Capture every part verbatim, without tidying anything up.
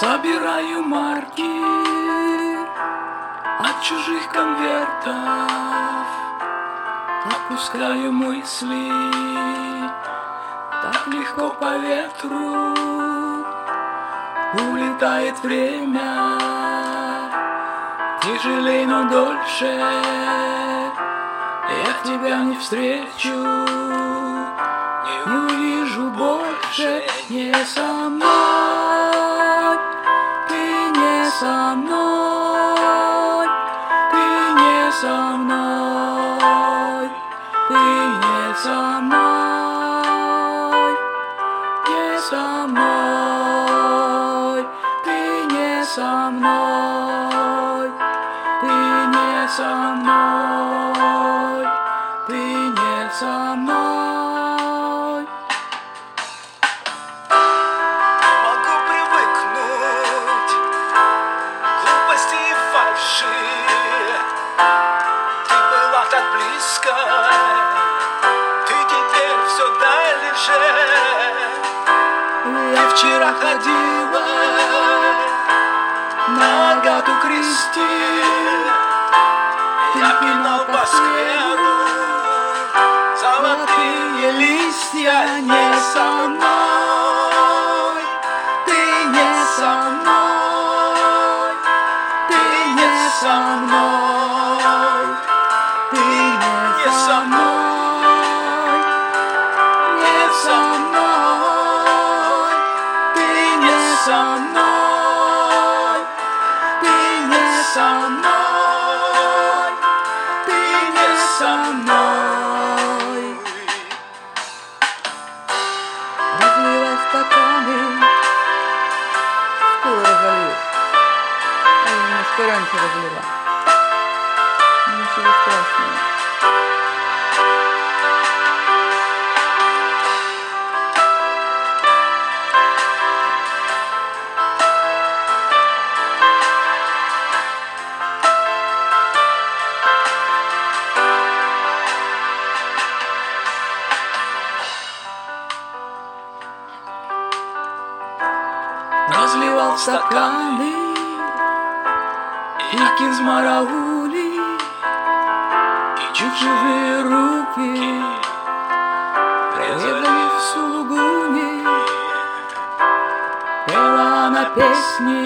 Собираю марки от чужих конвертов, отпускаю мысли так легко по ветру. Улетает время, тяжелей, но дольше. Я тебя не встречу, не увижу больше. Не со мной, ты не со мной, ты не со мной, ты не со мной, не со мной, ты не со мной, ты не со мной, ты не со мной. Могу привыкнуть к глупости и фальши. Ты была так близко, ты теперь все дальше. Я вчера ходила на Агату Кристи, Я пинал по скверу золотые листья. не со мной, ты не со мной, ты не со мной, ты не со мной, не со мной, ты не со мной, ты не со мной, ты не со мной. Разливай стаканы, скоро разольешь. Я немножко раньше разлила. Ничего страшного. Разливал стаканы и кизмараули, и чужие руки резали в сулугуни. Пела она песни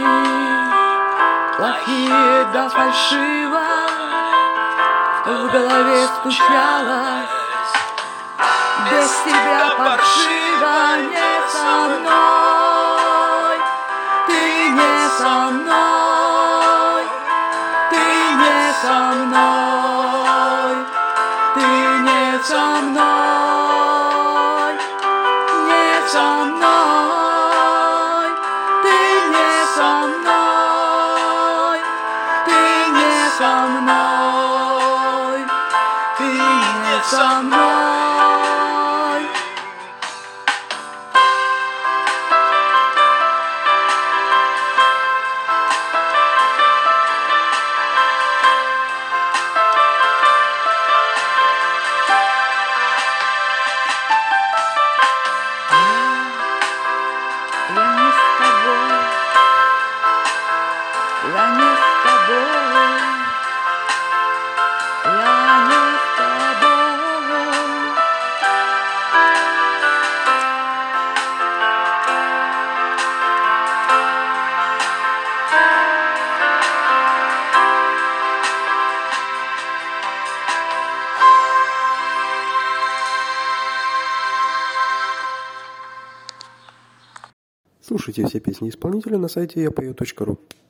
плохие да фальшиво, в голове стучалось: без тебя паршиво. Не со мной, ты не со мной, ты не со мной, ты не со мной, не со мной, ты не со мной, ты не со мной, ты не со мной. Я не с тобой, я не с тобой, я не с тобой. Слушайте все песни исполнителя на сайте я пою точка ру.